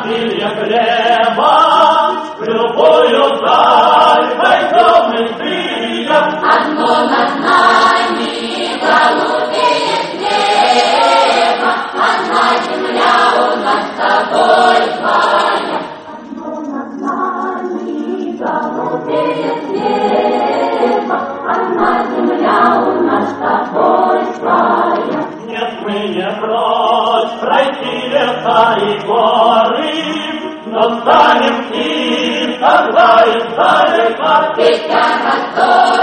обилие хлеба, в любую даль пойдем мы ближе. Одно над нами голубее небо, одна земля у нас с тобой твоя. Одно над нами голубее небо, одна земля у нас с тобой твоя. Нет, мы не прочь пройти леса и горы, но станем к ним, когда издалека. Ведь я готов.